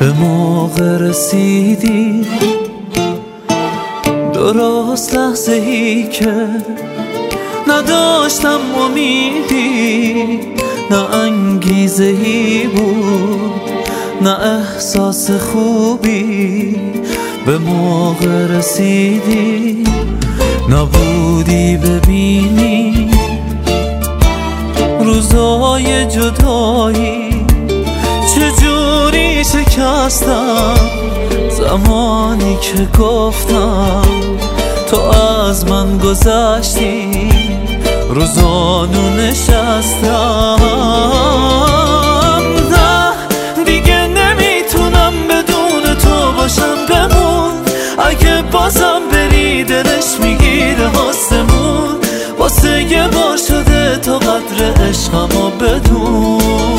به موقع رسیدی، درست لحظه ای که نداشتم امیدی، نه انگیزه ای بود نه احساس خوبی. به موقع رسیدی، نبودی ببینی روزای جدایی چجوری شکستم. زمانی که گفتم تو از من گذشتی، روزانو نشستم. نه دیگه نمیتونم بدون تو باشم، بمون. اگه بازم بری دلش میگیره آسمون. واسه یه بار شده تا قدر عشقمو بدون.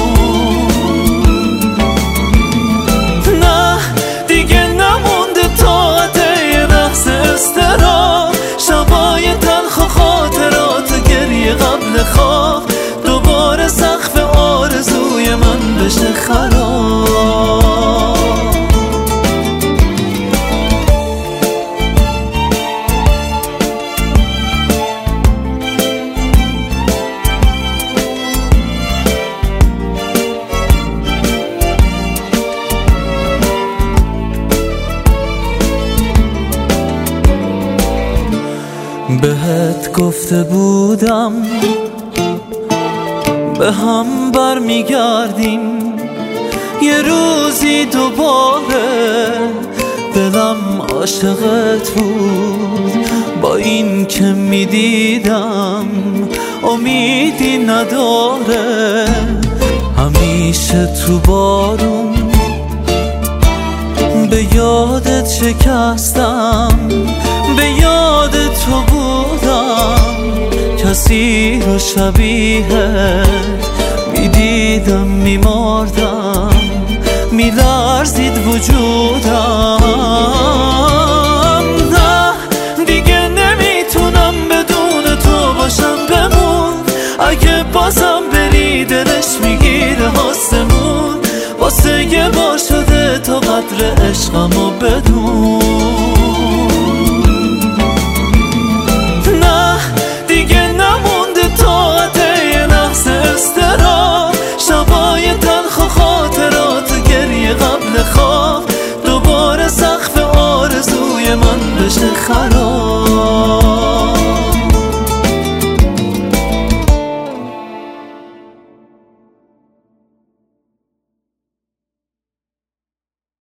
نه دیگه نمونده طاقت یه لحظه استراحت، شبای تلخ و خاطرات و گریه قبل خواب، دوباره سقف آرزوی من بشه خراب. بهت گفته بودم به هم برمیگردیم یه روزی دوباره. دلم عاشقت بود با این که میدیدم امیدی نداره. همیشه تو بارون به یادت شکستم، به یاد تو بودم. کسی رو شبیه میدیدم میمردم، میلرزید وجودم. نه دیگه نمیتونم بدون تو باشم، بمون. اگه بازم بری دلش میگیره آسمون. واسه یه بار شده تا قدر عشقمو بدون. نه دیگه نمونده طاقت یه لحظه استراحت، شبای تلخ و خاطرات و گریه قبل خواب، دوباره سقف آرزوی من بشه خراب.